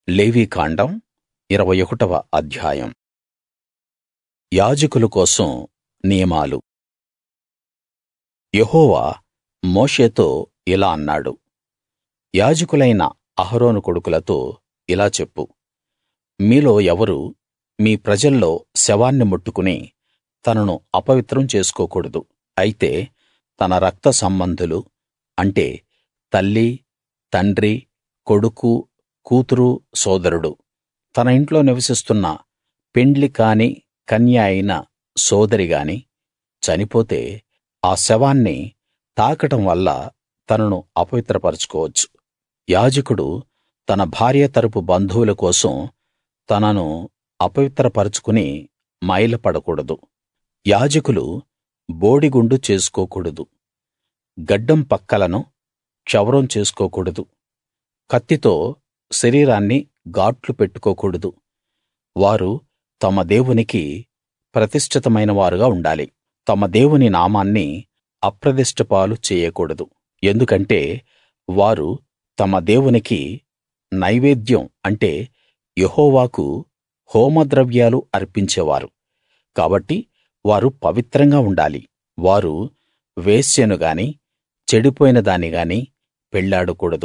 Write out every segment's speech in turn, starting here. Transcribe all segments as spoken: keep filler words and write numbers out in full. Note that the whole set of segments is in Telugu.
లేవీకాండం ఇరవై ఒకటవ అధ్యాయం. యాజకుల కోసం నియమాలు. యెహోవా మోషేతో ఇలా అన్నాడు, యాజకులైన అహరోను కొడుకులతో ఇలా చెప్పు, మీలో ఎవరూ మీ ప్రజల్లో శవాన్ని ముట్టుకుని తనను అపవిత్రం చేసుకోకూడదు. అయితే తన రక్త సంబంధులు అంటే తల్లి, తండ్రి, కొడుకు, కూతురు, సోదరుడు, తన ఇంట్లో నివసిస్తున్న పెండ్లి కాని కన్య అయిన సోదరి గాని చనిపోతే ఆ శవాన్ని తాకడం వల్ల తనను అపవిత్రపరచుకోవచ్చు. యాజకుడు తన భార్య తరపు బంధువుల కోసం తనను అపవిత్రపరచుకుని మైలపడకూడదు. యాజకులు బోడిగుండు చేసుకోకూడదు. గడ్డం పక్కలను క్షవరం చేసుకోకూడదు. కత్తితో శరీరాన్ని గాట్లు పెట్టుకోకూడదు. వారు తమ దేవునికి ప్రతిష్ఠితమైన వారుగా ఉండాలి. తమ దేవుని నామాన్ని అప్రదిష్ట పాలు చేయకూడదు. ఎందుకంటే వారు తమ దేవునికి నైవేద్యం అంటే యెహోవాకు హోమద్రవ్యాలు అర్పించేవారు. కాబట్టి వారు పవిత్రంగా ఉండాలి. వారు వేశ్యను గాని చెడిపోయిన దాన్ని గాని పెళ్ళాడకూడదు.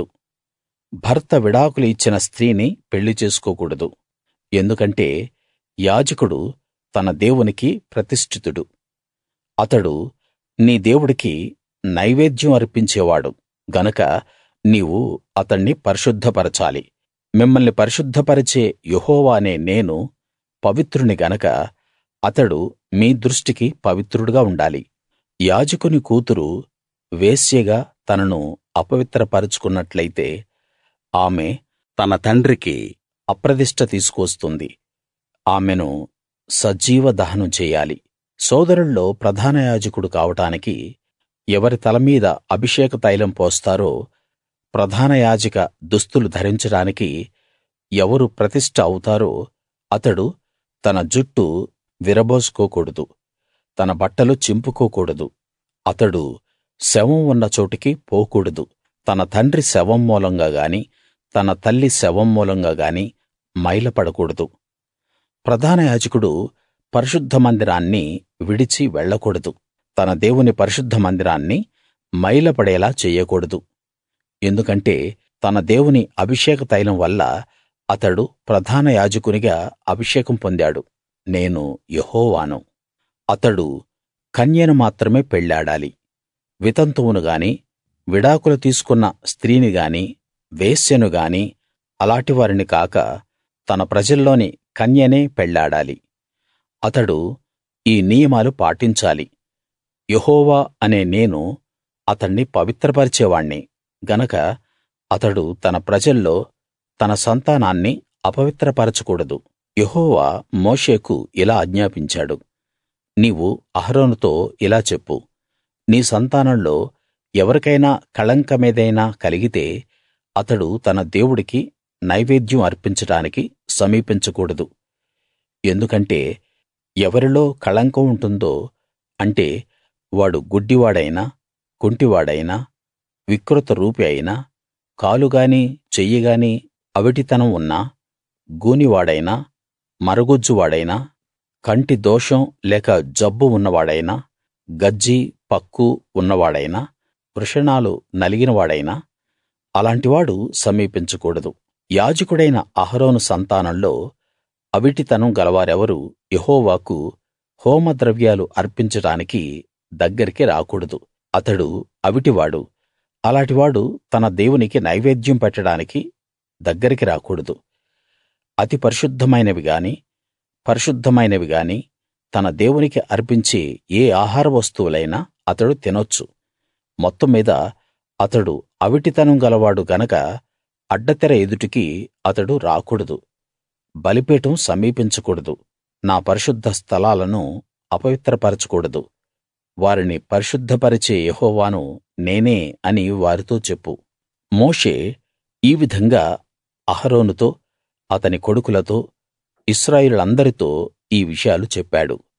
భర్త విడాకులు ఇచ్చిన స్త్రీని పెళ్లి చేసుకోకూడదు. ఎందుకంటే యాజకుడు తన దేవునికి ప్రతిష్ఠితుడు. అతడు నీ దేవుడికి నైవేద్యం అర్పించేవాడు గనక నీవు అతణ్ణి పరిశుద్ధపరచాలి. మిమ్మల్ని పరిశుద్ధపరిచే యెహోవా అనే నేను పవిత్రుని గనక అతడు మీ దృష్టికి పవిత్రుడుగా ఉండాలి. యాజకుని కూతురు వేశ్యగా తనను అపవిత్రపరచుకున్నట్లయితే ఆమె తన తండ్రికి అప్రదిష్ట తీసుకువస్తుంది. ఆమెను సజీవ దహనం చెయ్యాలి. సోదరుల్లో ప్రధాన యాజకుడు కావడానికి ఎవరి తల మీద అభిషేక తైలం పోస్తారో, ప్రధాన యాజక దుస్తులు ధరించడానికి ఎవరు ప్రతిష్ఠ అవుతారో అతడు తన జుట్టు విరబోసుకోకూడదు, తన బట్టలు చింపుకోకూడదు. అతడు శవం ఉన్న చోటికి పోకూడదు. తన తండ్రి శవం మూలంగా గాని తన తల్లి శవం మూలంగా గాని మైలపడకూడదు. ప్రధాన యాజకుడు పరిశుద్ధ మందిరాన్ని విడిచి వెళ్ళకూడదు. తన దేవుని పరిశుద్ధ మందిరాన్ని మైలపడేలా చెయ్యకూడదు. ఎందుకంటే తన దేవుని అభిషేక తైలం వల్ల అతడు ప్రధాన యాజకునిగా అభిషేకం పొందాడు. నేను యెహోవాను. అతడు కన్యను మాత్రమే పెళ్ళాడాలి. వితంతువును గాని విడాకులు తీసుకున్న స్త్రీని గాని వేశ్యను గాని అలాటి వారిని కాక తన ప్రజల్లోని కన్యనే పెళ్ళాడాలి. అతడు ఈ నియమాలు పాటించాలి. యెహోవా అనే నేను అతణ్ణి పవిత్రపరిచేవాణ్ణి గనక అతడు తన ప్రజల్లో తన సంతానాన్ని అపవిత్రపరచకూడదు. యెహోవా మోషేకు ఇలా ఆజ్ఞాపించాడు, నీవు అహరోనుతో ఇలా చెప్పు, నీ సంతానంలో ఎవరికైనా కళంకమేదైనా కలిగితే అతడు తన దేవుడికి నైవేద్యం అర్పించడానికి సమీపించకూడదు. ఎందుకంటే ఎవరిలో కళంకం ఉంటుందో, అంటే వాడు గుడ్డివాడైనా కుంటివాడైనా వికృత రూపి అయినా కాలుగాని చెయ్యిగాని అవిటితనం ఉన్నా గూనివాడైనా మరగుజ్జువాడైనా కంటి దోషం లేక జబ్బు ఉన్నవాడైనా గజ్జి పక్కు ఉన్నవాడైనా వృషణాలు నలిగినవాడైనా అలాంటివాడు సమీపించకూడదు. యాజకుడైన అహరోను సంతానంలో అవిటితనం గలవారెవరూ యెహోవాకు హోమద్రవ్యాలు అర్పించడానికి దగ్గరికి రాకూడదు. అతడు అవిటివాడు. అలాటివాడు తన దేవునికి నైవేద్యం పెట్టడానికి దగ్గరికి రాకూడదు. అతి పరిశుద్ధమైనవి గాని పరిశుద్ధమైనవి గాని తన దేవునికి అర్పించే ఏ ఆహార వస్తువులైనా అతడు తినొచ్చు. మొత్తం మీద అతడు అవిటితనం గలవాడు గనక అడ్డతెర ఎదుటికి అతడు రాకూడదు. బలిపీఠం సమీపించకూడదు. నా పరిశుద్ధ స్థలాలను అపవిత్రపరచకూడదు. వారిని పరిశుద్ధపరిచే యెహోవాను నేనే అని వారితో చెప్పు. మోషే ఈ విధంగా అహరోనుతో అతని కొడుకులతో ఇశ్రాయేలీయులందరితో ఈ విషయాలు చెప్పాడు.